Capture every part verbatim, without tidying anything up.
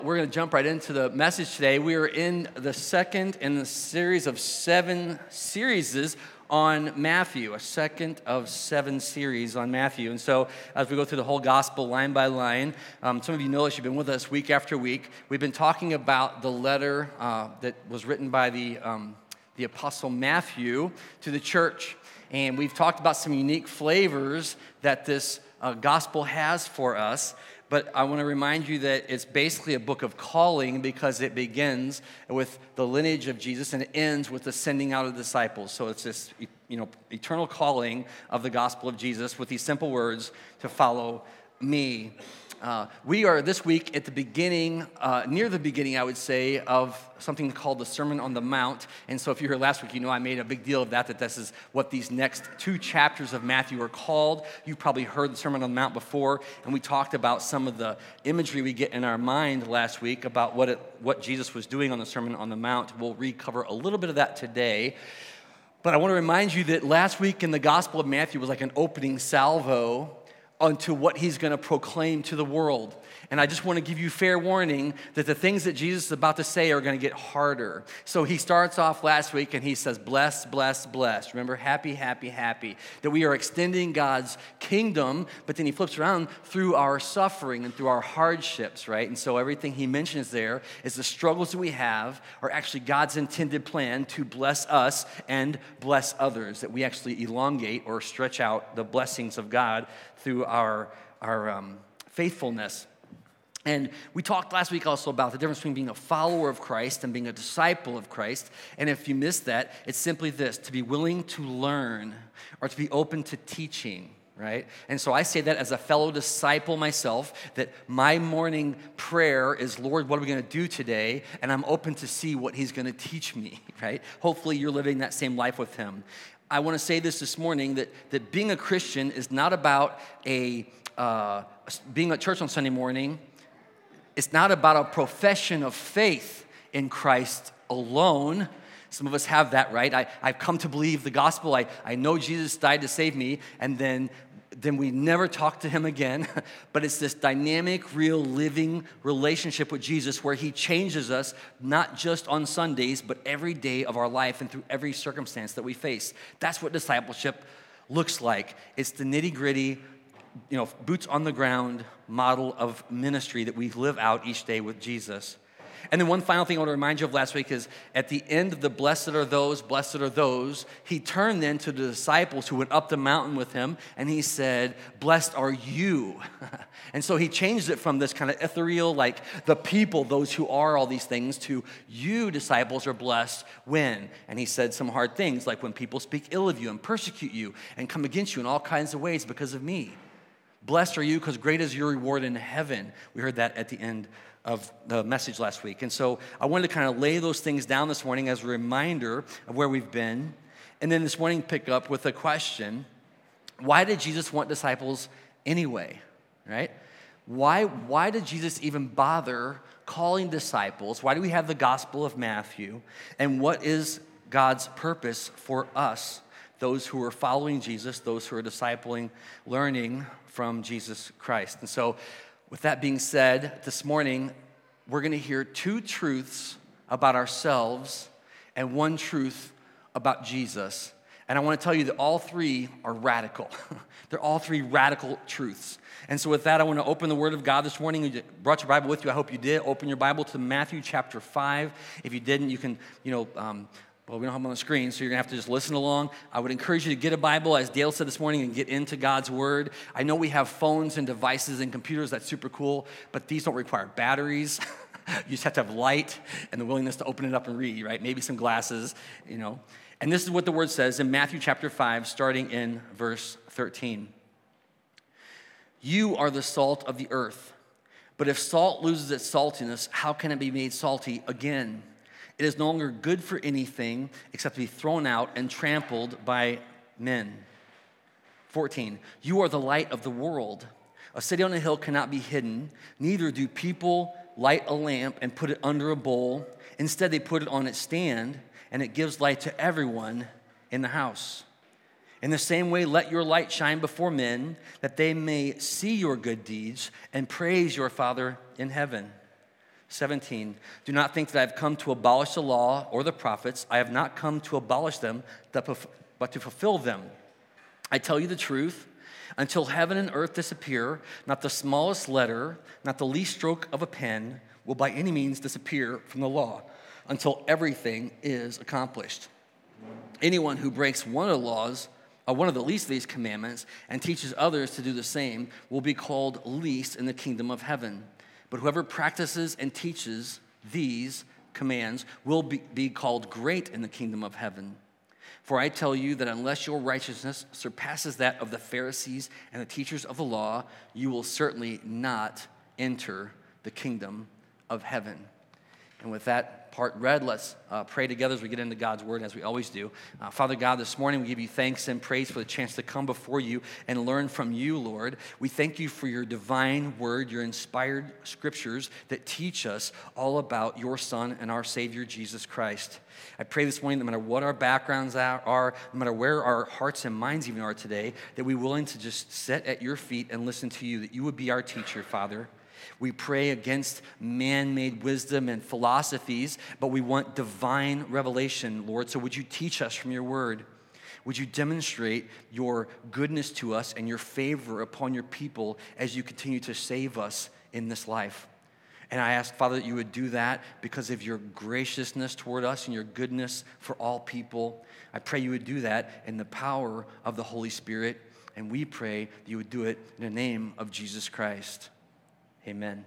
We're going to jump right into the message today. We are in the second in the series of seven series on Matthew, a second of seven series on Matthew. And so as we go through the whole gospel line by line, um, some of you know us, you've been with us week after week. We've been talking about the letter uh, that was written by the, um, the Apostle Matthew to the church. And we've talked about some unique flavors that this uh, gospel has for us. But I want to remind you that it's basically a book of calling because it begins with the lineage of Jesus and it ends with the sending out of disciples. So it's this, you know, eternal calling of the gospel of Jesus with these simple words to follow me. Uh, we are this week at the beginning, uh, near the beginning, I would say, of something called the Sermon on the Mount. And so if you were here last week, you know I made a big deal of that, that this is what these next two chapters of Matthew are called. You've probably heard the Sermon on the Mount before, and we talked about some of the imagery we get in our mind last week about what it, what Jesus was doing on the Sermon on the Mount. We'll recover a little bit of that today. But I want to remind you that last week in the Gospel of Matthew was like an opening salvo onto what he's going to proclaim to the world. And I just want to give you fair warning that the things that Jesus is about to say are going to get harder. So he starts off last week and he says, bless, bless, bless. Remember, happy, happy, happy. That we are extending God's kingdom, but then he flips around through our suffering and through our hardships, right? And so everything he mentions there is the struggles that we have are actually God's intended plan to bless us and bless others. That we actually elongate or stretch out the blessings of God through our, our um, faithfulness. And we talked last week also about the difference between being a follower of Christ and being a disciple of Christ. And if you missed that, it's simply this, to be willing to learn or to be open to teaching, right? And so I say that as a fellow disciple myself, that my morning prayer is, Lord, what are we going to do today? And I'm open to see what he's going to teach me, right? Hopefully you're living that same life with him. I want to say this this morning, that, that being a Christian is not about a uh, being at church on Sunday morning. It's not about a profession of faith in Christ alone. Some of us have that, right? I, I've come to believe the gospel. I, I know Jesus died to save me, and then, then we never talk to him again. But it's this dynamic, real, living relationship with Jesus where he changes us, not just on Sundays, but every day of our life and through every circumstance that we face. That's what discipleship looks like. It's the nitty-gritty, you know, boots on the ground model of ministry that we live out each day with Jesus. And then one final thing I want to remind you of last week is at the end of the blessed are those, blessed are those, he turned then to the disciples who went up the mountain with him and he said, blessed are you. And so he changed it from this kind of ethereal, like the people, those who are all these things, to you disciples are blessed when. And he said some hard things like when people speak ill of you and persecute you and come against you in all kinds of ways because of me. Blessed are you because great is your reward in heaven. We heard that at the end of the message last week. And so I wanted to kind of lay those things down this morning as a reminder of where we've been. And then this morning pick up with a question. Why did Jesus want disciples anyway, right? Why, why did Jesus even bother calling disciples? Why do we have the Gospel of Matthew? And what is God's purpose for us, those who are following Jesus, those who are discipling, learning from Jesus Christ? And so with that being said, this morning, we're going to hear two truths about ourselves and one truth about Jesus. And I want to tell you that all three are radical. They're all three radical truths. And so with that, I want to open the Word of God this morning. You brought your Bible with you. I hope you did. Open your Bible to Matthew chapter five. If you didn't, you can, you know, um, well, we don't have them on the screen, so you're going to have to just listen along. I would encourage you to get a Bible, as Dale said this morning, and get into God's Word. I know we have phones and devices and computers. That's super cool, but these don't require batteries. You just have to have light and the willingness to open it up and read, right? Maybe some glasses, you know. And this is what the Word says in Matthew chapter five, starting in verse thirteen. You are the salt of the earth, but if salt loses its saltiness, how can it be made salty again? It is no longer good for anything except to be thrown out and trampled by men. fourteen, you are the light of the world. A city on a hill cannot be hidden. Neither do people light a lamp and put it under a bowl. Instead, they put it on its stand, and it gives light to everyone in the house. In the same way, let your light shine before men, that they may see your good deeds and praise your Father in heaven. seventeen, do not think that I have come to abolish the law or the prophets. I have not come to abolish them, but to fulfill them. I tell you the truth, until heaven and earth disappear, not the smallest letter, not the least stroke of a pen will by any means disappear from the law until everything is accomplished. Anyone who breaks one of the laws, or one of the least of these commandments, and teaches others to do the same will be called least in the kingdom of heaven. But whoever practices and teaches these commands will be, be called great in the kingdom of heaven. For I tell you that unless your righteousness surpasses that of the Pharisees and the teachers of the law, you will certainly not enter the kingdom of heaven. And with that part read, let's uh, pray together as we get into God's word, as we always do. Uh, Father God, this morning we give you thanks and praise for the chance to come before you and learn from you, Lord. We thank you for your divine word, your inspired scriptures that teach us all about your Son and our Savior, Jesus Christ. I pray this morning, no matter what our backgrounds are, no matter where our hearts and minds even are today, that we're willing to just sit at your feet and listen to you, that you would be our teacher, Father. We pray against man-made wisdom and philosophies, but we want divine revelation, Lord. So would you teach us from your word? Would you demonstrate your goodness to us and your favor upon your people as you continue to save us in this life? And I ask, Father, that you would do that because of your graciousness toward us and your goodness for all people. I pray you would do that in the power of the Holy Spirit, and we pray that you would do it in the name of Jesus Christ. Amen.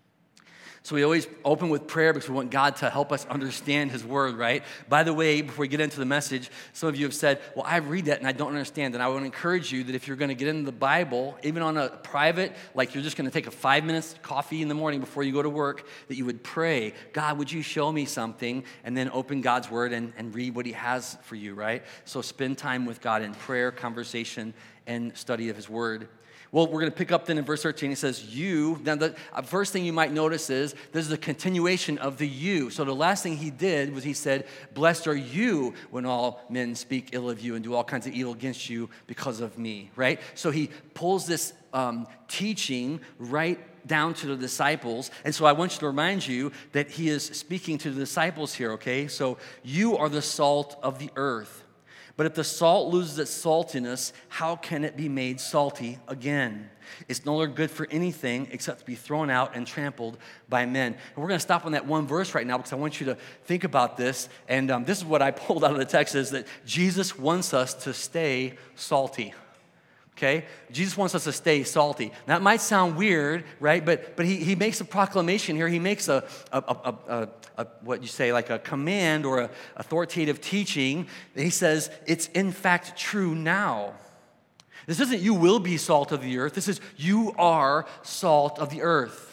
So we always open with prayer because we want God to help us understand his word, right? By the way, before we get into the message, some of you have said, well, I read that and I don't understand. And I want to encourage you that if you're going to get into the Bible, even on a private, like you're just going to take a five minutes coffee in the morning before you go to work, that you would pray, God, would you show me something? And then open God's word and, and read what he has for you, right? So spend time with God in prayer, conversation, and study of his word. Well, we're going to pick up then in verse thirteen. It says, you. Now, the first thing you might notice is this is a continuation of the you. So the last thing he did was he said, blessed are you when all men speak ill of you and do all kinds of evil against you because of me, right? So he pulls this um, teaching right down to the disciples. And so I want you to remind you that he is speaking to the disciples here, okay? So you are the salt of the earth. But if the salt loses its saltiness, how can it be made salty again? It's no longer good for anything except to be thrown out and trampled by men. And we're going to stop on that one verse right now because I want you to think about this. And um, this is what I pulled out of the text, is that Jesus wants us to stay salty. Okay? Jesus wants us to stay salty. Now, it might sound weird, right? But but he, he makes a proclamation here. He makes a, a, a, a, a what you say, like a command or a authoritative teaching. He says, it's in fact true now. This isn't you will be salt of the earth. This is you are salt of the earth.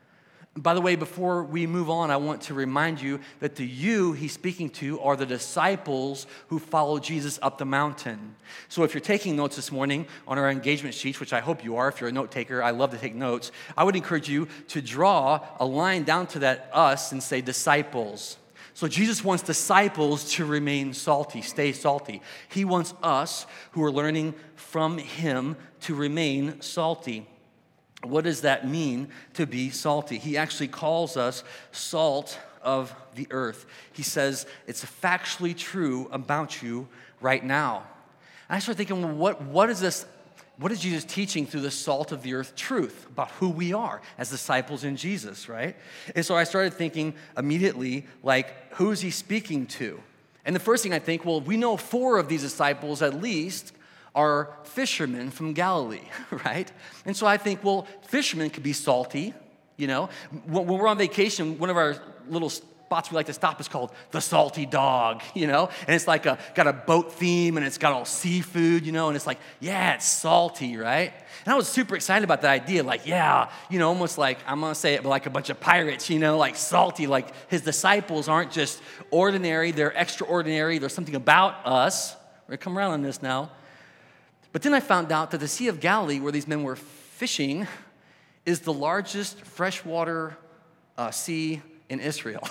By the way, before we move on, I want to remind you that the you he's speaking to are the disciples who followed Jesus up the mountain. So if you're taking notes this morning on our engagement sheets, which I hope you are, if you're a note taker, I love to take notes, I would encourage you to draw a line down to that us and say disciples. So Jesus wants disciples to remain salty, stay salty. He wants us who are learning from him to remain salty. What does that mean to be salty? He actually calls us salt of the earth. He says it's factually true about you right now. And I started thinking, well, what, what is this? What is Jesus teaching through the salt of the earth truth about who we are as disciples in Jesus, right? And so I started thinking immediately, like, who is he speaking to? And the first thing I think, well, we know four of these disciples at least are fishermen from Galilee, right? And so I think, well, fishermen could be salty, you know? When we're on vacation, one of our little spots we like to stop is called the Salty Dog, you know? And it's like a, got a boat theme and it's got all seafood, you know? And it's like, yeah, it's salty, right? And I was super excited about that idea, like, yeah, you know, almost like, I'm gonna say it, but like a bunch of pirates, you know, like salty, like his disciples aren't just ordinary, they're extraordinary, there's something about us. We're gonna come around on this now. But then I found out that the Sea of Galilee, where these men were fishing, is the largest freshwater uh, sea in Israel.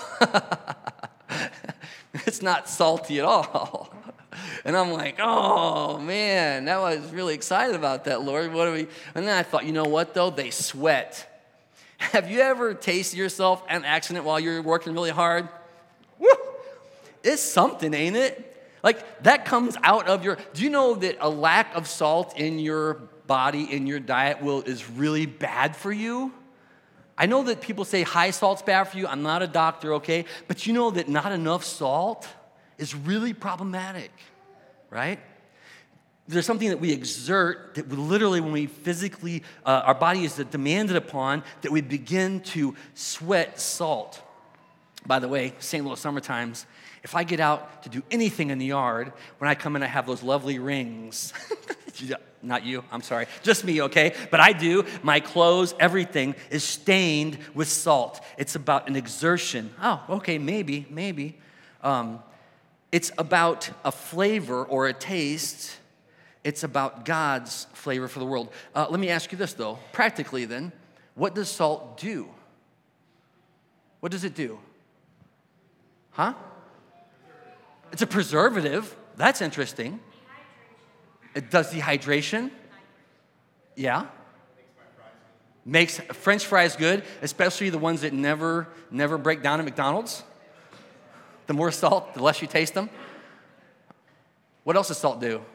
It's not salty at all. And I'm like, oh, man, that was really excited about that, Lord. What are we? And then I thought, you know what, though? They sweat. Have you ever tasted yourself an accident while you're working really hard? Woo! It's something, ain't it? Like, that comes out of your, do you know that a lack of salt in your body, in your diet, will is really bad for you? I know that people say high salt's bad for you. I'm not a doctor, okay? But you know that not enough salt is really problematic, right? There's something that we exert that we literally, when we physically, uh, our body is demanded upon, that we begin to sweat salt. By the way, Saint Louis summertimes, if I get out to do anything in the yard, when I come in, I have those lovely rings. Not you, I'm sorry, just me, okay? But I do. My clothes, everything is stained with salt. It's about an exertion. Oh, okay, maybe, maybe. Um, it's about a flavor or a taste. It's about God's flavor for the world. Uh, let me ask you this, though. Practically, then, what does salt do? What does it do? Huh? It's a preservative. That's interesting. It does dehydration. Yeah. Makes French fries good, especially the ones that never, never break down at McDonald's. The more salt, the less you taste them. What else does salt do?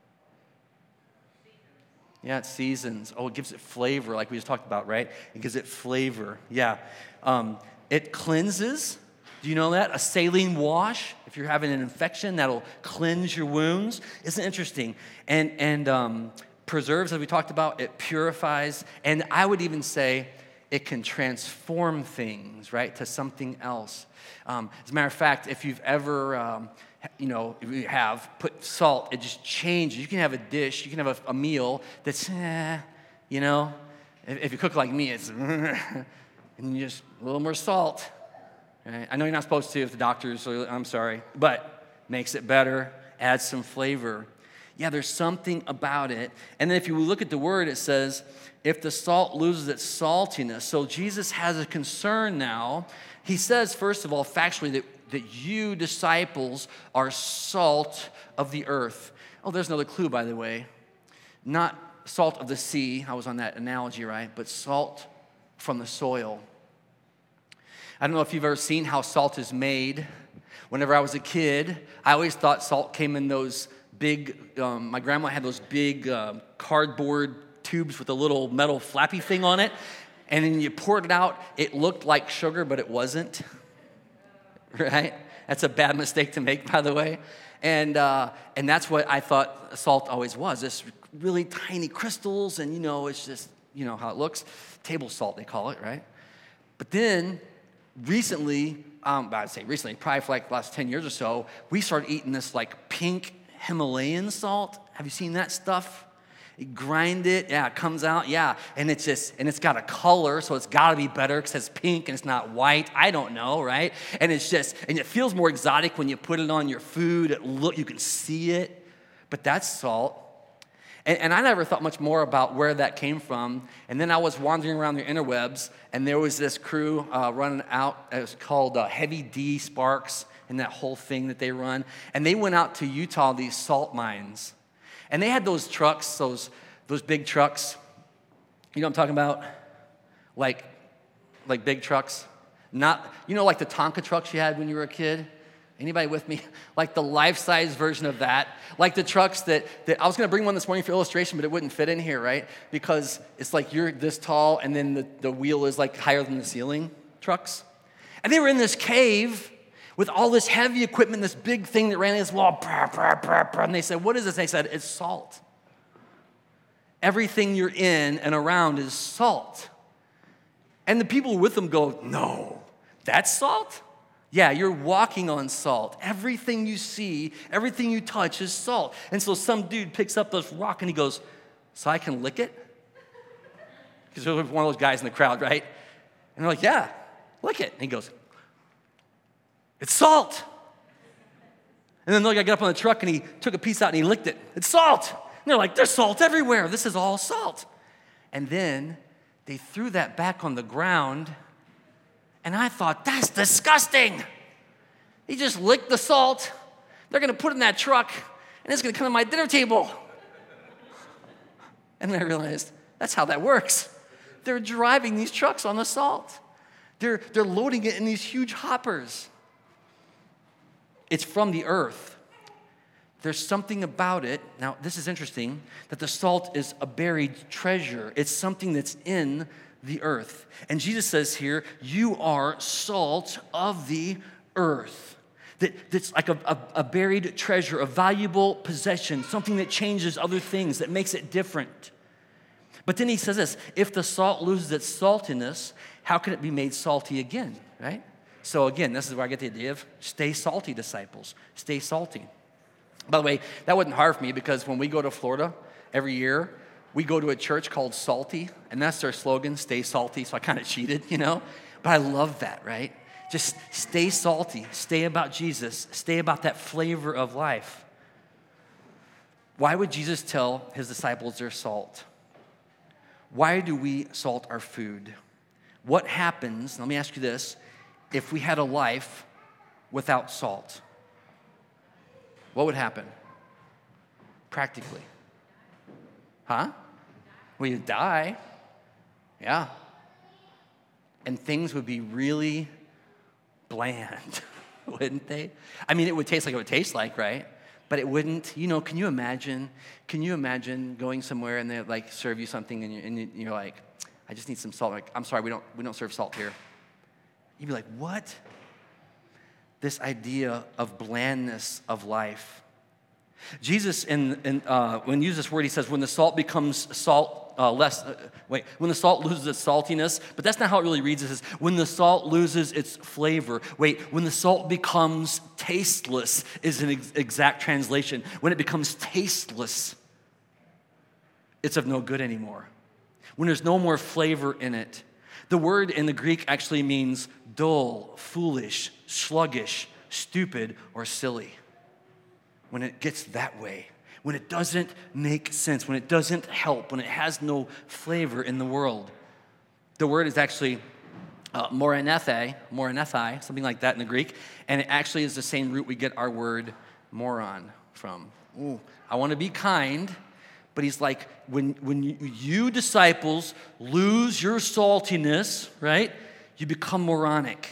Yeah, it seasons. Oh, it gives it flavor, like we just talked about, right? It gives it flavor. Yeah. Um, it cleanses. Do you know that? A saline wash, if you're having an infection, that'll cleanse your wounds. Isn't it interesting? And, and um, preserves, as we talked about, it purifies. And I would even say it can transform things, right, to something else. Um, as a matter of fact, if you've ever, um, you know, if you have put salt, it just changes. You can have a dish, you can have a, a meal that's, eh, you know, if, if you cook like me, it's, and you just a little more salt. Right? I know you're not supposed to if the doctor's, so I'm sorry, but makes it better, adds some flavor. Yeah, there's something about it. And then if you look at the word, it says, if the salt loses its saltiness. So Jesus has a concern now. He says, first of all, factually, that, that you disciples are salt of the earth. Oh, there's another clue, by the way. Not salt of the sea, I was on that analogy, right? But salt from the soil. I don't know if you've ever seen how salt is made. Whenever I was a kid, I always thought salt came in those big, um, my grandma had those big uh, cardboard tubes with a little metal flappy thing on it. And then you poured it out, it looked like sugar, but it wasn't. Right? That's a bad mistake to make, by the way. And uh, and that's what I thought salt always was. This really tiny crystals, and you know, it's just, you know how it looks. Table salt, they call it, right? But then, recently, um, I'd say recently, probably for like the last ten years or so, we started eating this like pink Himalayan salt. Have you seen that stuff? You grind it, yeah, it comes out, yeah, and it's just, and it's got a color, so it's got to be better because it's pink and it's not white. I don't know, right? And it's just, and it feels more exotic when you put it on your food. It look, you can see it, but that's salt. And, and I never thought much more about where that came from. And then I was wandering around the interwebs, and there was this crew uh, running out. It was called uh, Heavy D Sparks, and that whole thing that they run. And they went out to Utah, these salt mines. And they had those trucks, those those big trucks. You know what I'm talking about? Like, like big trucks. Not, you know, like the Tonka trucks you had when you were a kid? Anybody with me? Like the life-size version of that. Like the trucks that, that I was going to bring one this morning for illustration, but it wouldn't fit in here, right? Because it's like you're this tall, and then the, the wheel is like higher than the ceiling trucks. And they were in this cave with all this heavy equipment, this big thing that ran in this wall, and they said, what is this? They said, it's salt. Everything you're in and around is salt. And the people with them go, no, that's salt? Yeah, you're walking on salt. Everything you see, everything you touch is salt. And so some dude picks up this rock and he goes, so I can lick it? Because there was one of those guys in the crowd, right? And they're like, yeah, lick it. And he goes, it's salt. And then the guy got up on the truck and he took a piece out and he licked it. It's salt. And they're like, there's salt everywhere. This is all salt. And then they threw that back on the ground, and I thought, that's disgusting. He just licked the salt. They're going to put it in that truck, and it's going to come to my dinner table. And then I realized, that's how that works. they're driving these trucks on the salt. They're, they're loading it in these huge hoppers. It's from the earth. There's something about it, now this is interesting, that the salt is a buried treasure. It's something that's in the earth. And Jesus says here, you are salt of the earth. That, that's like a, a, a buried treasure, a valuable possession, something that changes other things, that makes it different. But then he says this, if the salt loses its saltiness, how can it be made salty again, right? So again, this is where I get the idea of stay salty, disciples. Stay salty. By the way, that wasn't hard for me because when we go to Florida every year, we go to a church called Salty, and that's their slogan, stay salty, so I kind of cheated, you know? But I love that, right? Just stay salty, stay about Jesus, stay about that flavor of life. Why would Jesus tell his disciples they're salt? Why do we salt our food? What happens, let me ask you this, if we had a life without salt? What would happen? Practically. Huh? Well, you'd die. Yeah. And things would be really bland, wouldn't they? I mean, it would taste like it would taste like, right? But it wouldn't. You know, can you imagine, can you imagine going somewhere and they like serve you something and, you, and you're like, I just need some salt. Like, I'm sorry, we don't, we don't serve salt here. You'd be like, what? This idea of blandness of life. Jesus, in, in, uh, when he uses this word, he says, when the salt becomes salt, uh, less, uh, wait, when the salt loses its saltiness, but that's not how it really reads. It says, when the salt loses its flavor. Wait, when the salt becomes tasteless is an ex- exact translation. When it becomes tasteless, it's of no good anymore. When there's no more flavor in it. The word in the Greek actually means dull, foolish, sluggish, stupid, or silly. When it gets that way, when it doesn't make sense, when it doesn't help, when it has no flavor in the world. The word is actually uh, moranethe, moranethai, something like that in the Greek, and it actually is the same root we get our word moron from. Ooh, I want to be kind, but he's like, when, when you, you disciples lose your saltiness, right, you become moronic.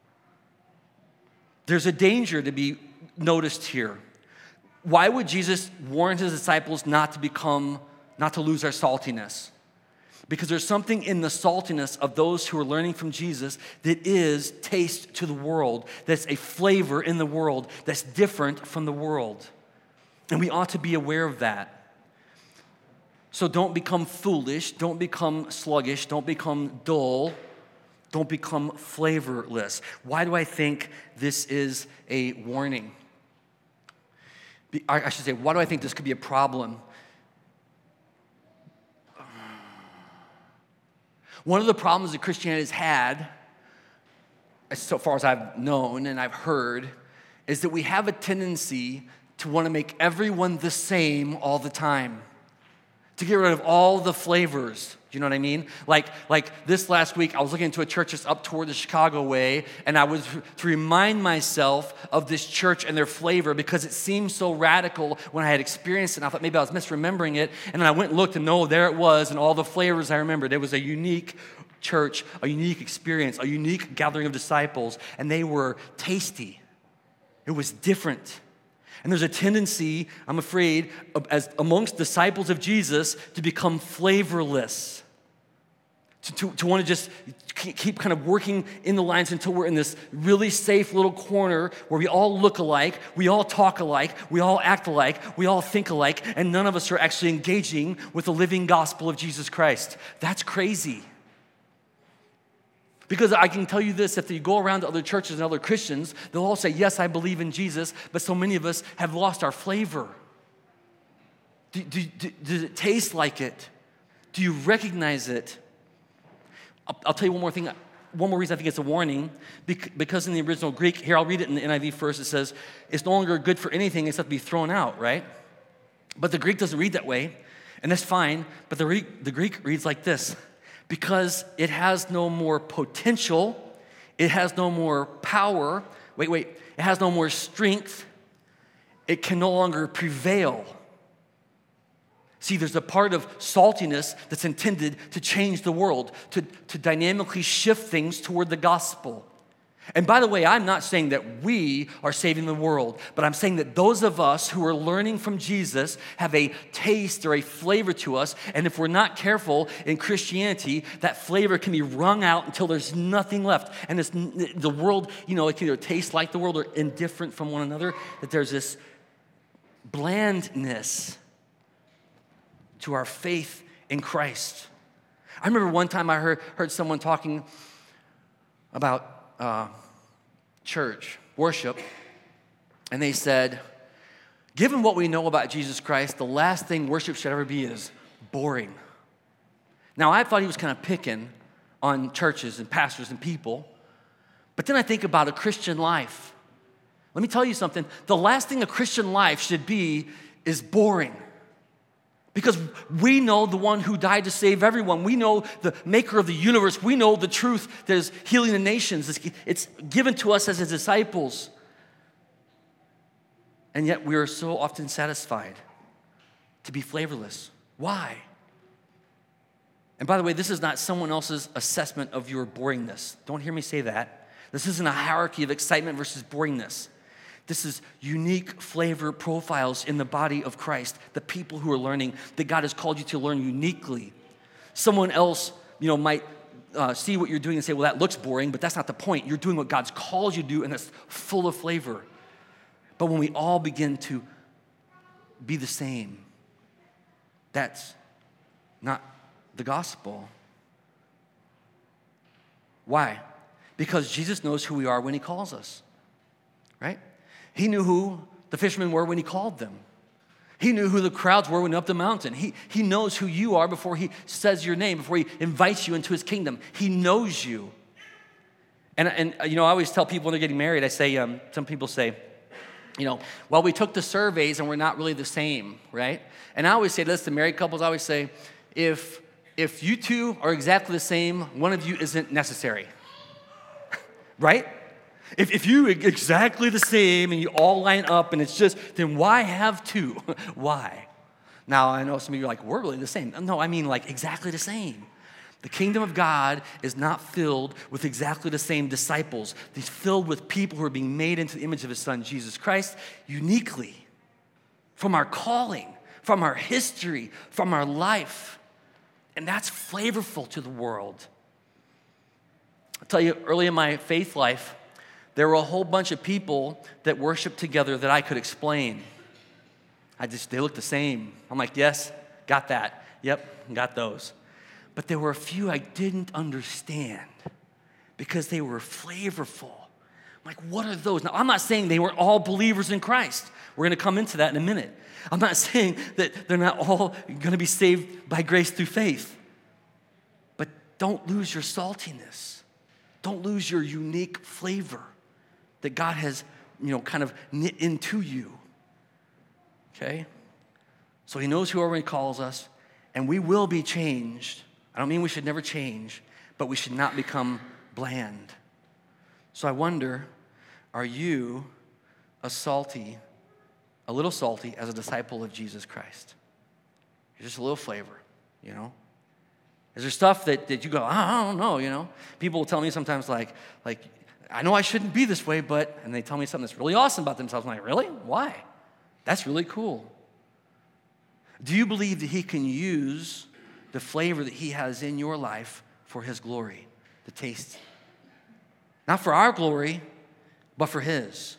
There's a danger to be noticed here. Why would Jesus warn his disciples not to become, not to lose their saltiness? Because there's something in the saltiness of those who are learning from Jesus that is taste to the world, that's a flavor in the world, that's different from the world. And we ought to be aware of that. So don't become foolish, don't become sluggish, don't become dull, don't become flavorless. Why do I think this is a warning? I should say, why do I think this could be a problem? One of the problems that Christianity has had, so far as I've known and I've heard, is that we have a tendency to want to make everyone the same all the time. To get rid of all the flavors. Do you know what I mean? Like, like this last week, I was looking into a church that's up toward the Chicago way, and I was to remind myself of this church and their flavor because it seemed so radical when I had experienced it, and I thought maybe I was misremembering it, and then I went and looked, and no, there it was, and all the flavors I remembered. It was a unique church, a unique experience, a unique gathering of disciples, and they were tasty. It was different. And there's a tendency, I'm afraid, as amongst disciples of Jesus to become flavorless, to, to, to want to just keep kind of working in the lines until we're in this really safe little corner where we all look alike, we all talk alike, we all act alike, we all think alike, and none of us are actually engaging with the living gospel of Jesus Christ. That's crazy. Because I can tell you this, if you go around to other churches and other Christians, they'll all say, yes, I believe in Jesus, but so many of us have lost our flavor. Do, do, do, does it taste like it? Do you recognize it? I'll, I'll tell you one more thing, one more reason I think it's a warning, because in the original Greek, here I'll read it in the N I V first, it says, it's no longer good for anything except to be thrown out, right? But the Greek doesn't read that way, and that's fine, but the, the Greek reads like this. Because it has no more potential, it has no more power, wait, wait, it has no more strength, it can no longer prevail. See, there's a part of saltiness that's intended to change the world, to, to dynamically shift things toward the gospel. And by the way, I'm not saying that we are saving the world, but I'm saying that those of us who are learning from Jesus have a taste or a flavor to us, and if we're not careful in Christianity, that flavor can be wrung out until there's nothing left. And it's, the world, you know, it can either taste like the world or indifferent from one another, that there's this blandness to our faith in Christ. I remember one time I heard, heard someone talking about uh, church, worship, and they said, given what we know about Jesus Christ, the last thing worship should ever be is boring. Now, I thought he was kind of picking on churches and pastors and people, but then I think about a Christian life. Let me tell you something. The last thing a Christian life should be is boring. Because we know the one who died to save everyone. We know the maker of the universe. We know the truth that is healing the nations. It's, it's given to us as his disciples. And yet we are so often satisfied to be flavorless. Why? And by the way, this is not someone else's assessment of your boringness. Don't hear me say that. This isn't a hierarchy of excitement versus boringness. This is unique flavor profiles in the body of Christ, the people who are learning that God has called you to learn uniquely. Someone else, you know, might uh, see what you're doing and say, well, that looks boring, but that's not the point. You're doing what God's called you to do, and it's full of flavor. But when we all begin to be the same, that's not the gospel. Why? Because Jesus knows who we are when he calls us, right? He knew who the fishermen were when he called them. He knew who the crowds were when he went up the mountain. He, he knows who you are before he says your name, before he invites you into his kingdom. He knows you. And, and you know, I always tell people when they're getting married, I say, um, some people say, you know, well, we took the surveys and we're not really the same, right? And I always say this to married couples, I always say, if, if you two are exactly the same, one of you isn't necessary, right? If, if you exactly the same and you all line up and it's just, then why have two? Why? Now, I know some of you are like, we're really the same. No, I mean like exactly the same. The kingdom of God is not filled with exactly the same disciples. It's filled with people who are being made into the image of his son, Jesus Christ, uniquely from our calling, from our history, from our life. And that's flavorful to the world. I'll tell you, early in my faith life, there were a whole bunch of people that worshiped together that I could explain. I just, they looked the same. I'm like, yes, got that. Yep, got those. But there were a few I didn't understand because they were flavorful. I'm like, what are those? Now, I'm not saying they were all believers in Christ. We're going to come into that in a minute. I'm not saying that they're not all going to be saved by grace through faith. But don't lose your saltiness. Don't lose your unique flavor that God has, you know, kind of knit into you, okay? So he knows who are when he calls us, and we will be changed. I don't mean we should never change, but we should not become bland. So I wonder, are you a salty, a little salty as a disciple of Jesus Christ? You're just a little flavor, you know? Is there stuff that, that you go, I don't know, you know? People will tell me sometimes like, like, I know I shouldn't be this way, but, and they tell me something that's really awesome about themselves. I'm like, really? Why? That's really cool. Do you believe that he can use the flavor that he has in your life for his glory, the taste? Not for our glory, but for his.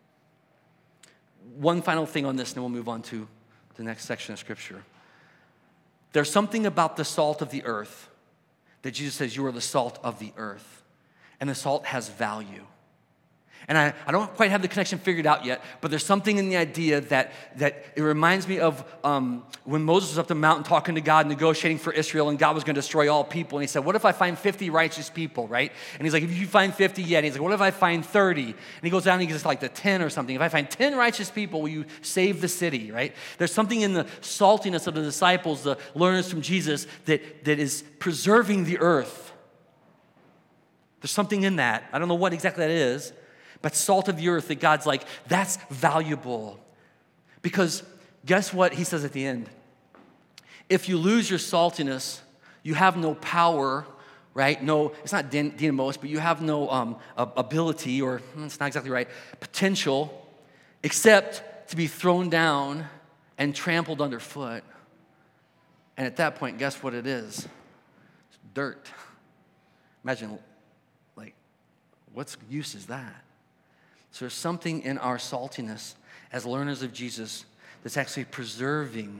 One final thing on this, and then we'll move on to the next section of Scripture. There's something about the salt of the earth that Jesus says, you are the salt of the earth. And the salt has value. And I, I don't quite have the connection figured out yet, but there's something in the idea that, that it reminds me of um, when Moses was up the mountain talking to God, negotiating for Israel, and God was going to destroy all people. And he said, what if I find fifty righteous people, right? And he's like, if you find fifty, yeah. And he's like, what if I find thirty? And he goes down and he gets like the ten or something. If I find ten righteous people, will you save the city, right? There's something in the saltiness of the disciples, the learners from Jesus, that, that is preserving the earth. There's something in that. I don't know what exactly that is, but salt of the earth that God's like, that's valuable. Because guess what he says at the end? If you lose your saltiness, you have no power, right? No, it's not dynamos, but you have no um, ability, or it's not exactly right, potential, except to be thrown down and trampled underfoot. And at that point, guess what it is? It's dirt. Imagine, like, what's use is that? So there's something in our saltiness as learners of Jesus that's actually preserving,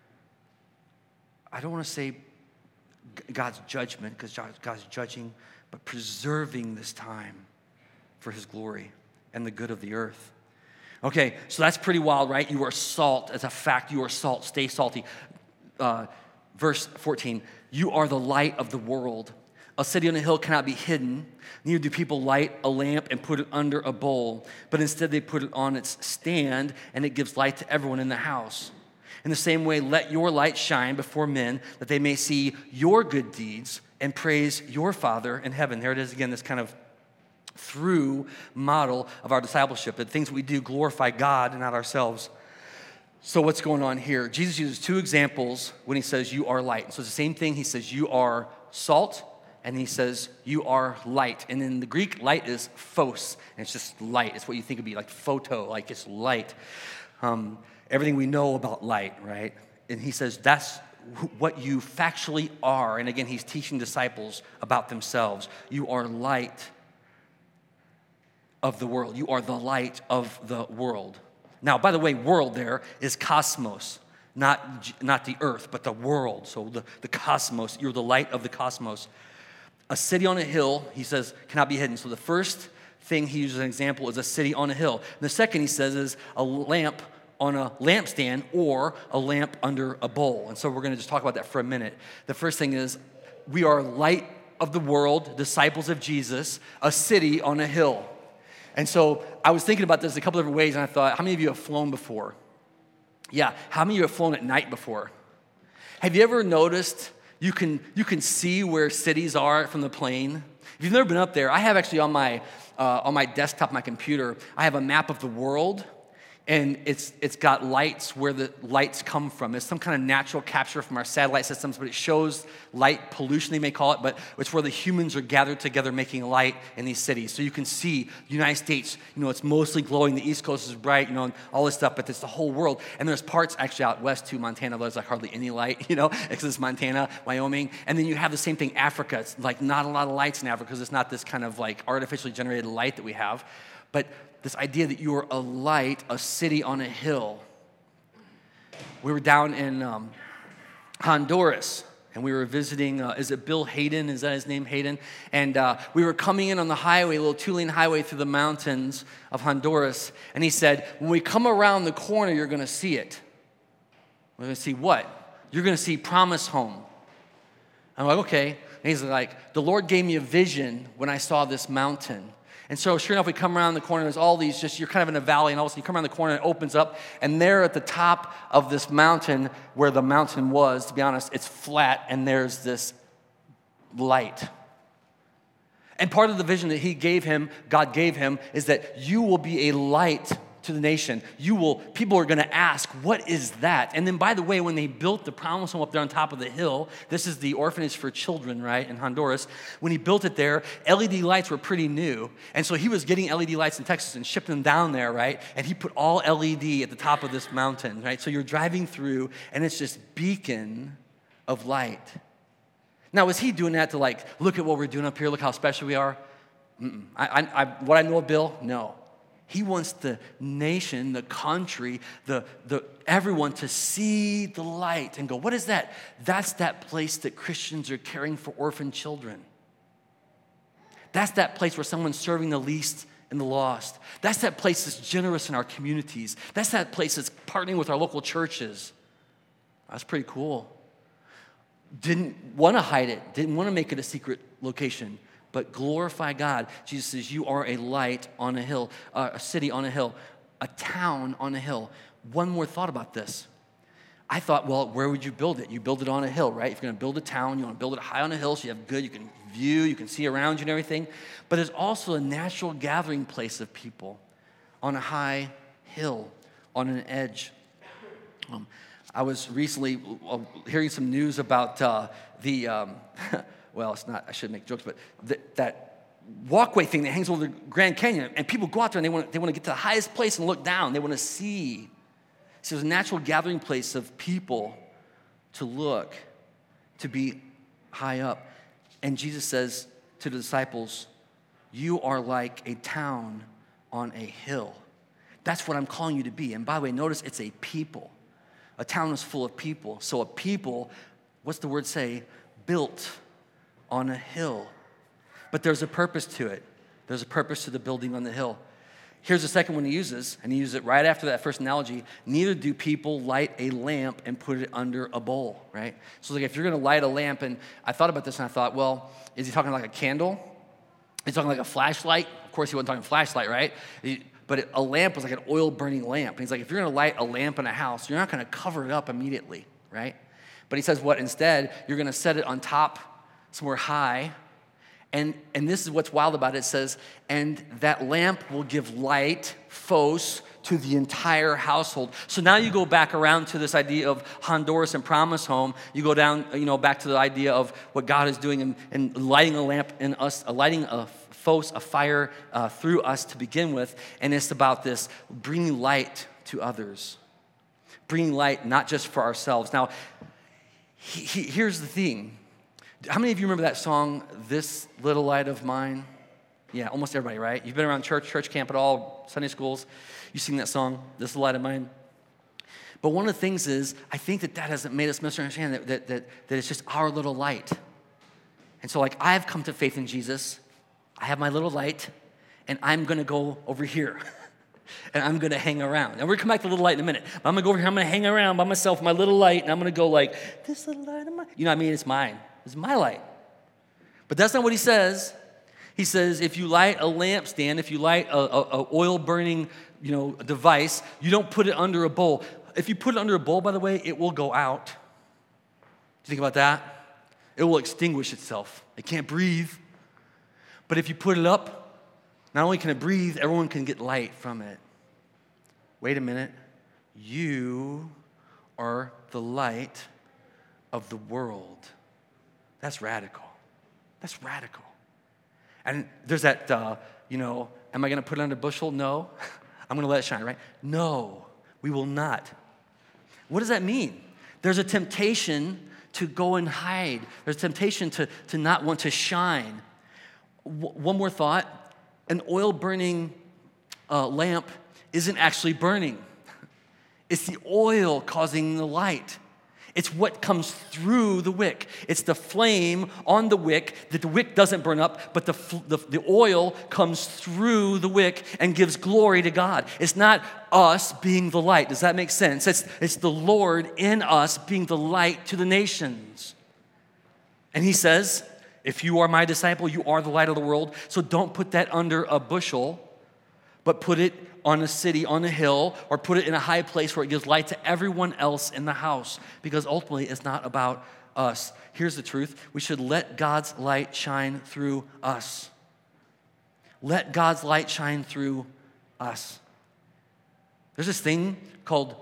I don't want to say God's judgment, because God's judging, but preserving this time for his glory and the good of the earth. Okay, so that's pretty wild, right? You are salt. As a fact, you are salt. Stay salty. Uh, verse fourteen, you are the light of the world. A city on a hill cannot be hidden. Neither do people light a lamp and put it under a bowl, but instead they put it on its stand, and it gives light to everyone in the house. In the same way, let your light shine before men, that they may see your good deeds and praise your Father in heaven. There it is again, this kind of through model of our discipleship, that things we do glorify God and not ourselves. So what's going on here? Jesus uses two examples when he says you are light. So it's the same thing. He says you are salt, and he says you are light. And in the Greek, light is phos, and it's just light. It's what you think would be like photo, like it's light. Um, everything we know about light, right? And he says that's what you factually are. And again, he's teaching disciples about themselves. You are light of the world. You are the light of the world. Now, by the way, world there is cosmos, not, not the earth, but the world. So the, the cosmos, you're the light of the cosmos. A city on a hill, he says, cannot be hidden. So the first thing he uses as an example is a city on a hill. And the second he says is a lamp on a lampstand or a lamp under a bowl. And so we're going to just talk about that for a minute. The first thing is we are light of the world, disciples of Jesus, a city on a hill. And so I was thinking about this a couple different ways, and I thought, how many of you have flown before? Yeah, how many of you have flown at night before? Have you ever noticed you can you can see where cities are from the plane? If you've never been up there, I have actually on my uh, on my desktop, my computer, I have a map of the world. And it's it's got lights where the lights come from. It's some kind of natural capture from our satellite systems, but it shows light pollution, they may call it, but it's where the humans are gathered together making light in these cities. So you can see the United States, you know, it's mostly glowing. The East Coast is bright, you know, and all this stuff, but it's the whole world. And there's parts actually out west to Montana, there's like hardly any light, you know, because it's Montana, Wyoming. And then you have the same thing, Africa. It's like not a lot of lights in Africa because it's not this kind of like artificially generated light that we have. But this idea that you are a light, a city on a hill. We were down in um, Honduras, and we were visiting, uh, is it Bill Hayden? Is that his name, Hayden? And uh, we were coming in on the highway, a little two-lane highway through the mountains of Honduras, and he said, when we come around the corner, you're going to see it. We're going to see what? You're going to see Promise Home. I'm like, okay. And he's like, the Lord gave me a vision when I saw this mountain. And so sure enough, we come around the corner, there's all these, just, you're kind of in a valley, and all of a sudden you come around the corner, and it opens up, and there at the top of this mountain, where the mountain was, to be honest, it's flat, and there's this light. And part of the vision that he gave him, God gave him, is that you will be a light to the nation. You will, people are going to ask, what is that? And then, by the way, when they built the Promise Home up there on top of the hill, this is the orphanage for children, right, in Honduras. When he built it there, L E D lights were pretty new. And so he was getting L E D lights in Texas and shipping them down there, right? And he put all L E D at the top of this mountain, right? So you're driving through, and it's this beacon of light. Now, was he doing that to, like, look at what we're doing up here, look how special we are? Mm-mm. I, I, I, what I know of Bill, no. He wants the nation, the country, the, the everyone to see the light and go, what is that? That's that place that Christians are caring for orphan children. That's that place where someone's serving the least and the lost. That's that place that's generous in our communities. That's that place that's partnering with our local churches. That's pretty cool. Didn't want to hide it. Didn't want to make it a secret location. But glorify God. Jesus says, you are a light on a hill, uh, a city on a hill, a town on a hill. One more thought about this. I thought, well, where would you build it? You build it on a hill, right? If you're going to build a town, you want to build it high on a hill so you have good, you can view, you can see around you and everything. But there's also a natural gathering place of people on a high hill, on an edge. Um, I was recently uh, hearing some news about uh, the, um, well, it's not, I shouldn't make jokes, but the, that walkway thing that hangs over the Grand Canyon, and people go out there and they want, they want to get to the highest place and look down. They want to see. So there's a natural gathering place of people to look, to be high up. And Jesus says to the disciples, you are like a town on a hill. That's what I'm calling you to be. And by the way, notice it's a people. A town is full of people. So a people, what's the word say? Built on a hill. But there's a purpose to it. There's a purpose to the building on the hill. Here's the second one he uses, and he uses it right after that first analogy. Neither do people light a lamp and put it under a bowl, right? So like if you're going to light a lamp, and I thought about this and I thought, well, is he talking like a candle? Is he talking like a flashlight? Of course he wasn't talking flashlight, right? He, But a lamp was like an oil-burning lamp. And he's like, if you're going to light a lamp in a house, you're not going to cover it up immediately, right? But he says what? Instead, you're going to set it on top somewhere high. And, and this is what's wild about it. It says, and that lamp will give light, phos, to the entire household. So now you go back around to this idea of Honduras and Promise Home. You go down, you know, back to the idea of what God is doing and, and lighting a lamp in us, uh, lighting a phos, a fire uh, through us to begin with. And it's about this bringing light to others. Bringing light not just for ourselves. Now, he, he, here's the thing. How many of you remember that song, This Little Light of Mine? Yeah, almost everybody, right? You've been around church, church camp at all, Sunday schools. You sing that song, This Little Light of Mine. But one of the things is, I think that that hasn't made us misunderstand that, that, that, that it's just our little light. And so like, I've come to faith in Jesus. I have my little light, and I'm going to go over here. And I'm going to hang around. And we're going to come back to the little light in a minute. But I'm going to go over here. I'm going to hang around by myself with my little light, and I'm going to go like, this little light of mine. You know what I mean? It's mine. It's my light. But that's not what he says. He says if you light a lampstand, if you light a, a, a oil-burning, you know, device, you don't put it under a bowl. If you put it under a bowl, by the way, it will go out. Do you think about that? It will extinguish itself. It can't breathe. But if you put it up, not only can it breathe, everyone can get light from it. Wait a minute. You are the light of the world. That's radical. That's radical. And there's that, uh, you know, am I going to put it under a bushel? No. I'm going to let it shine, right? No, we will not. What does that mean? There's a temptation to go and hide. There's a temptation to, to not want to shine. W- one more thought. An oil-burning uh, lamp isn't actually burning. It's the oil causing the light. It's what comes through the wick. It's the flame on the wick that the wick doesn't burn up, but the, the, the oil comes through the wick and gives glory to God. It's not us being the light. Does that make sense? It's, it's the Lord in us being the light to the nations. And he says, if you are my disciple, you are the light of the world. So don't put that under a bushel, but put it on a city, on a hill, or put it in a high place where it gives light to everyone else in the house. Because ultimately, it's not about us. Here's the truth. We should let God's light shine through us. Let God's light shine through us. There's this thing called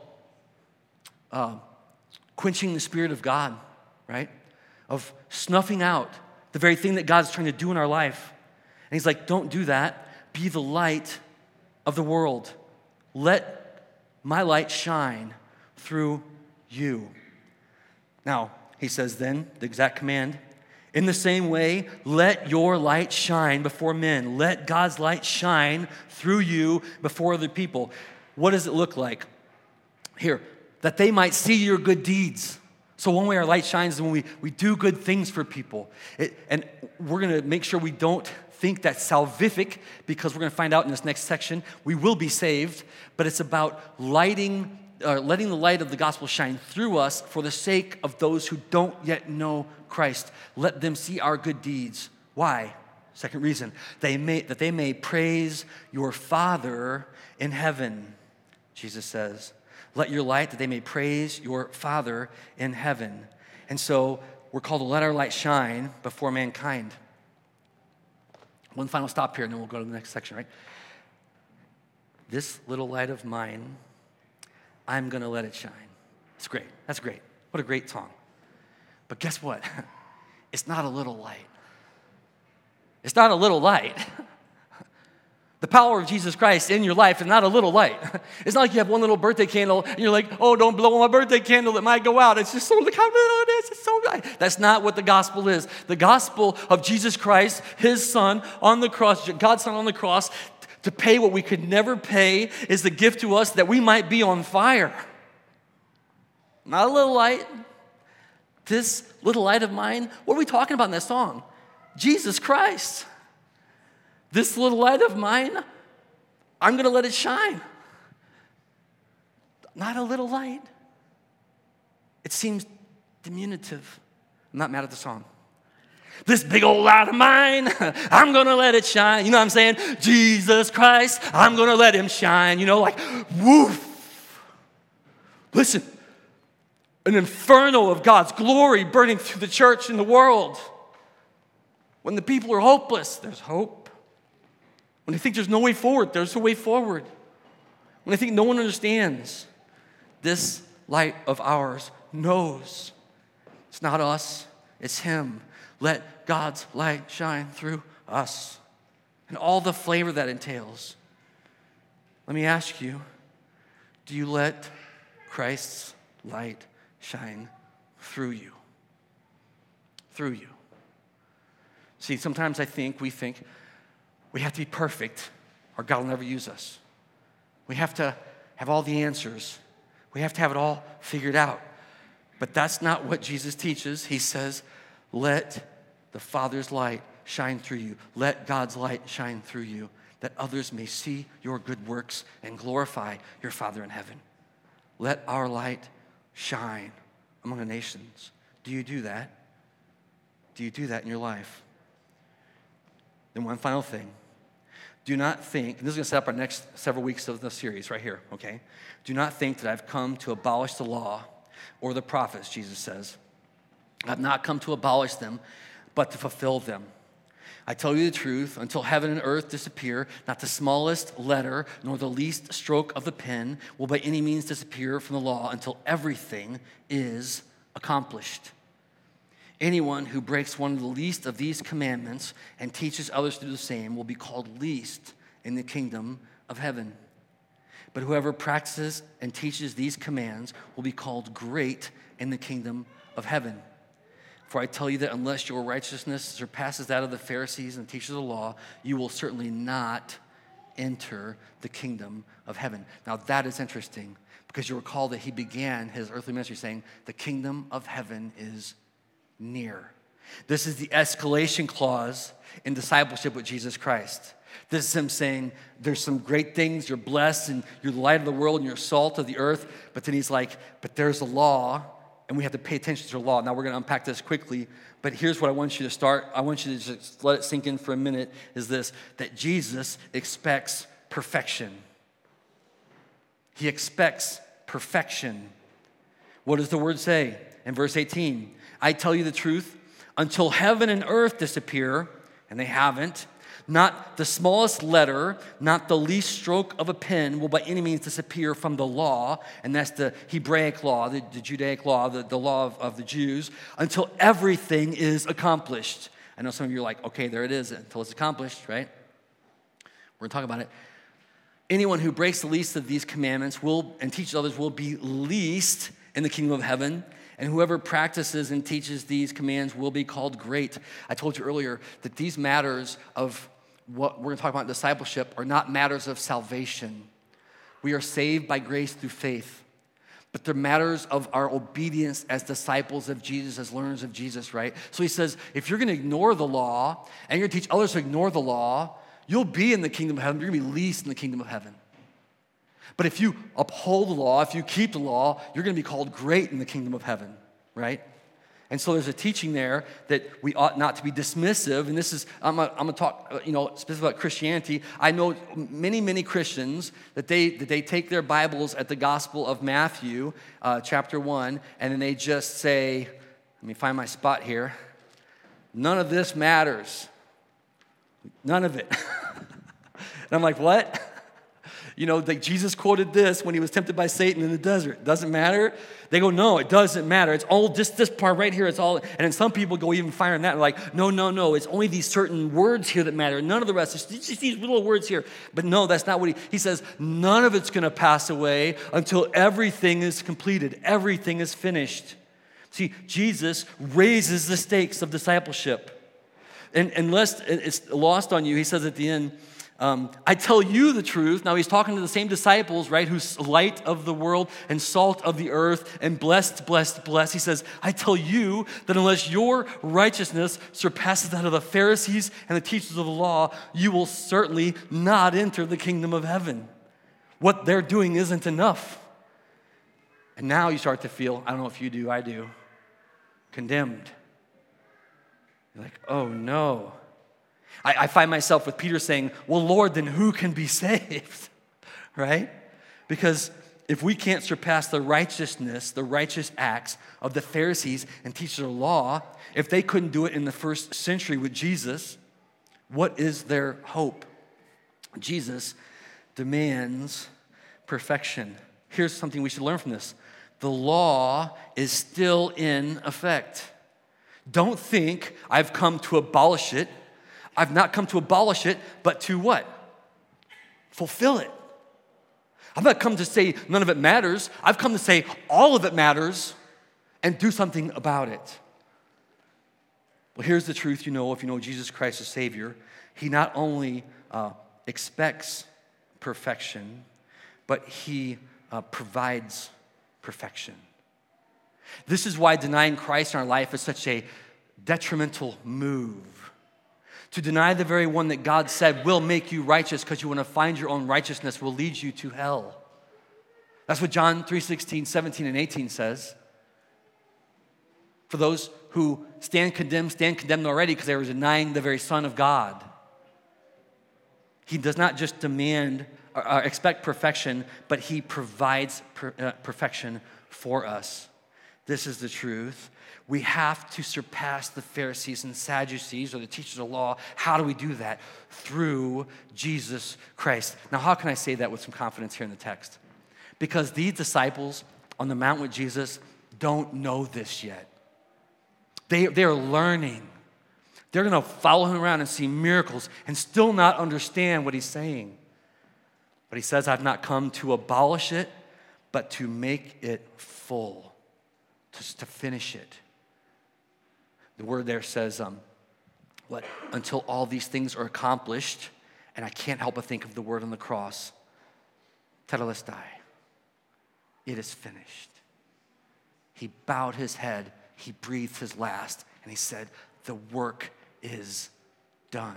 uh, quenching the Spirit of God, right? Of snuffing out the very thing that God's trying to do in our life. And he's like, don't do that. Be the light of the world. Let my light shine through you. Now, he says then, the exact command, in the same way, let your light shine before men. Let God's light shine through you before other people. What does it look like? Here, that they might see your good deeds. So one way our light shines is when we, we do good things for people. It, and we're going to make sure we don't think that's salvific, because we're going to find out in this next section, we will be saved, but it's about lighting, uh, letting the light of the gospel shine through us for the sake of those who don't yet know Christ. Let them see our good deeds. Why? Second reason, they may, that they may praise your Father in heaven, Jesus says. Let your light, that they may praise your Father in heaven. And so we're called to let our light shine before mankind. One final stop here, and then we'll go to the next section, right? This little light of mine, I'm going to let it shine. It's great. That's great. What a great song. But guess what? It's not a little light. It's not a little light. The power of Jesus Christ in your life is not a little light. It's not like you have one little birthday candle and you're like, oh, don't blow my birthday candle, it might go out. It's just so, look how little it is, it's so light. That's not what the gospel is. The gospel of Jesus Christ, his son on the cross, God's son on the cross, to pay what we could never pay is the gift to us that we might be on fire. Not a little light. This little light of mine, what are we talking about in that song? Jesus Christ. This little light of mine, I'm going to let it shine. Not a little light. It seems diminutive. I'm not mad at the song. This big old light of mine, I'm going to let it shine. You know what I'm saying? Jesus Christ, I'm going to let him shine. You know, like, woof. Listen, an inferno of God's glory burning through the church and the world. When the people are hopeless, there's hope. When they think there's no way forward, there's a way forward. When they think no one understands, this light of ours knows. It's not us, it's him. Let God's light shine through us. And all the flavor that entails. Let me ask you, do you let Christ's light shine through you? Through you. See, sometimes I think, we think, we have to be perfect or God will never use us. We have to have all the answers. We have to have it all figured out. But that's not what Jesus teaches. He says, let the Father's light shine through you. Let God's light shine through you, that others may see your good works and glorify your Father in heaven. Let our light shine among the nations. Do you do that? Do you do that in your life? Then one final thing. Do not think, and this is going to set up our next several weeks of the series right here, okay? Do not think that I've come to abolish the law or the prophets, Jesus says. I've not come to abolish them, but to fulfill them. I tell you the truth, until heaven and earth disappear, not the smallest letter nor the least stroke of the pen will by any means disappear from the law until everything is accomplished. Anyone who breaks one of the least of these commandments and teaches others to do the same will be called least in the kingdom of heaven. But whoever practices and teaches these commands will be called great in the kingdom of heaven. For I tell you that unless your righteousness surpasses that of the Pharisees and teachers of the law, you will certainly not enter the kingdom of heaven. Now that is interesting because you recall that he began his earthly ministry saying, the kingdom of heaven is near. This is the escalation clause in discipleship with Jesus Christ. This is him saying, there's some great things, you're blessed, and you're the light of the world, and you're salt of the earth, but then he's like, but there's a law, and we have to pay attention to the law. Now we're going to unpack this quickly, but here's what I want you to start. I want you to just let it sink in for a minute, is this, that Jesus expects perfection. He expects perfection. What does the word say in verse eighteen? I tell you the truth, until heaven and earth disappear, and they haven't, not the smallest letter, not the least stroke of a pen will by any means disappear from the law, and that's the Hebraic law, the, the Judaic law, the, the law of, of the Jews, until everything is accomplished. I know some of you are like, okay, there it is, until it's accomplished, right? We're going to talk about it. Anyone who breaks the least of these commandments will and teaches others will be least in the kingdom of heaven. And whoever practices and teaches these commands will be called great. I told you earlier that these matters of what we're going to talk about in discipleship are not matters of salvation. We are saved by grace through faith. But they're matters of our obedience as disciples of Jesus, as learners of Jesus, right? So he says, if you're going to ignore the law and you're going to teach others to ignore the law, you'll be in the kingdom of heaven. You're going to be least in the kingdom of heaven. But if you uphold the law, if you keep the law, you're going to be called great in the kingdom of heaven, right? And so there's a teaching there that we ought not to be dismissive. And this is, I'm going to talk, you know, specifically about Christianity. I know many, many Christians that they that they take their Bibles at the Gospel of Matthew, uh, chapter one, and then they just say, let me find my spot here. None of this matters. None of it. And I'm like, what? You know, like Jesus quoted this when he was tempted by Satan in the desert. Doesn't matter? They go, no, it doesn't matter. It's all just this part right here. It's all, and then some people go even fire on that and like, no, no, no. It's only these certain words here that matter. None of the rest. It's just these little words here. But no, that's not what he, he says. None of it's going to pass away until everything is completed. Everything is finished. See, Jesus raises the stakes of discipleship. And unless it's lost on you, he says at the end, Um, I tell you the truth. Now he's talking to the same disciples, right, who's light of the world and salt of the earth and blessed, blessed, blessed. He says, I tell you that unless your righteousness surpasses that of the Pharisees and the teachers of the law, you will certainly not enter the kingdom of heaven. What they're doing isn't enough. And now you start to feel, I don't know if you do, I do, condemned. You're like, oh no. I, I find myself with Peter saying, well, Lord, then who can be saved? Right? Because if we can't surpass the righteousness, the righteous acts of the Pharisees and teachers of law, if they couldn't do it in the first century with Jesus, what is their hope? Jesus demands perfection. Here's something we should learn from this. The law is still in effect. Don't think I've come to abolish it. I've not come to abolish it, but to what? Fulfill it. I've not come to say none of it matters. I've come to say all of it matters and do something about it. Well, here's the truth you know if you know Jesus Christ as Savior. He not only uh, expects perfection, but he uh, provides perfection. This is why denying Christ in our life is such a detrimental move. To deny the very one that God said will make you righteous because you want to find your own righteousness will lead you to hell. That's what John three sixteen, seventeen, and eighteen says. For those who stand condemned, stand condemned already because they were denying the very Son of God. He does not just demand or expect perfection, but he provides per, uh, perfection for us. This is the truth. We have to surpass the Pharisees and Sadducees or the teachers of law. How do we do that? Through Jesus Christ. Now, how can I say that with some confidence here in the text? Because these disciples on the mountain with Jesus don't know this yet. They, they're learning. They're going to follow him around and see miracles and still not understand what he's saying. But he says, I've not come to abolish it, but to make it full, to, to finish it. The word there says, um, what? Until all these things are accomplished, and I can't help but think of the word on the cross, tetelestai. It is finished. He bowed his head, he breathed his last, and he said, the work is done.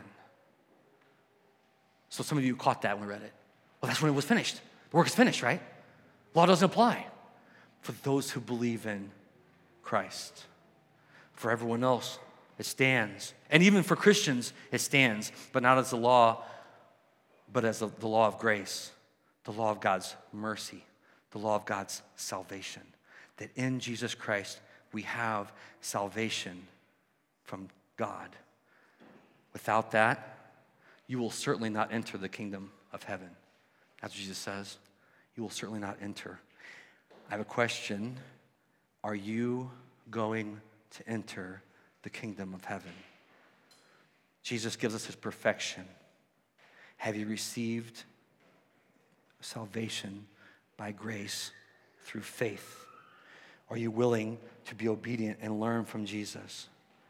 So some of you caught that when we read it. Well, that's when it was finished. The work is finished, right? Law doesn't apply. For those who believe in Christ. For everyone else, it stands. And even for Christians, it stands, but not as the law, but as the, the law of grace, the law of God's mercy, the law of God's salvation. That in Jesus Christ, we have salvation from God. Without that, you will certainly not enter the kingdom of heaven. That's what Jesus says. You will certainly not enter. I have a question. Are you going to enter the kingdom of heaven? Jesus gives us his perfection. Have you received salvation by grace through faith? Are you willing to be obedient and learn from Jesus?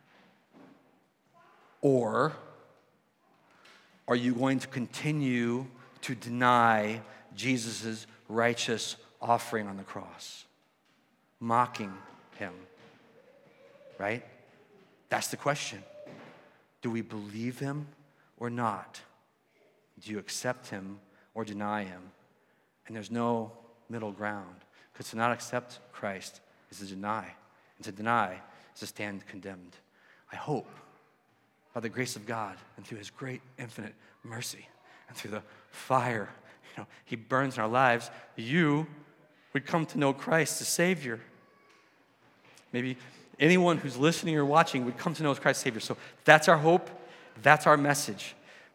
Or are you going to continue to deny Jesus' righteous offering on the cross, mocking him? Right? That's the question. Do we believe him or not? Do you accept him or deny him? And there's no middle ground. Because to not accept Christ is to deny. And to deny is to stand condemned. I hope, by the grace of God and through his great infinite mercy and through the fire, you know, he burns in our lives, you would come to know Christ as Savior. Maybe anyone who's listening or watching would come to know Christ as Savior. So that's our hope. That's our message.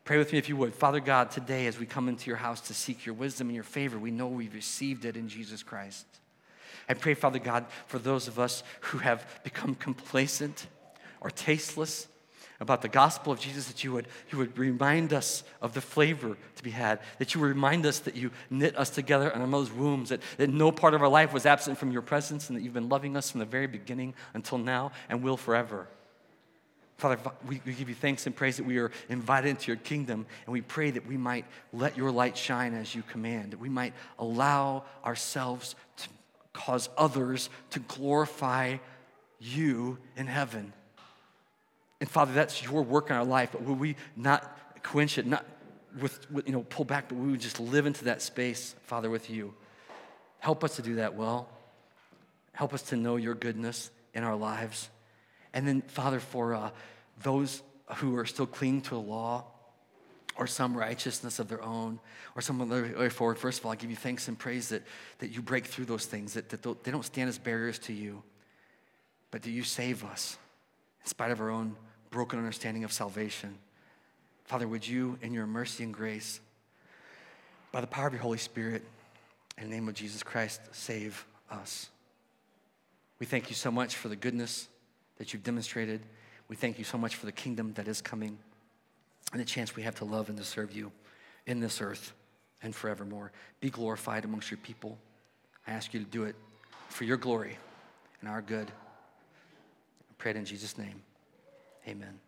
Pray with me if you would. Father God, today as we come into your house to seek your wisdom and your favor, we know we've received it in Jesus Christ. I pray, Father God, for those of us who have become complacent or tasteless about the gospel of Jesus, that you would, you would remind us of the flavor to be had, that you would remind us that you knit us together in our mother's wombs, that, that no part of our life was absent from your presence, and that you've been loving us from the very beginning until now and will forever. Father, we, we give you thanks and praise that we are invited into your kingdom, and we pray that we might let your light shine as you command, that we might allow ourselves to cause others to glorify you in heaven. And Father, that's your work in our life, but will we not quench it, not with, with, you know, pull back, but we would just live into that space, Father, with you. Help us to do that well. Help us to know your goodness in our lives. And then, Father, for uh, those who are still clinging to the law or some righteousness of their own or some other way forward, first of all, I give you thanks and praise that, that you break through those things, that, that they don't stand as barriers to you, but that you save us in spite of our own broken understanding of salvation. Father, would you, in your mercy and grace, by the power of your Holy Spirit, in the name of Jesus Christ, save us. We thank you so much for the goodness that you've demonstrated. We thank you so much for the kingdom that is coming and the chance we have to love and to serve you in this earth and forevermore. Be glorified amongst your people. I ask you to do it for your glory and our good. I pray it in Jesus' name. Amen.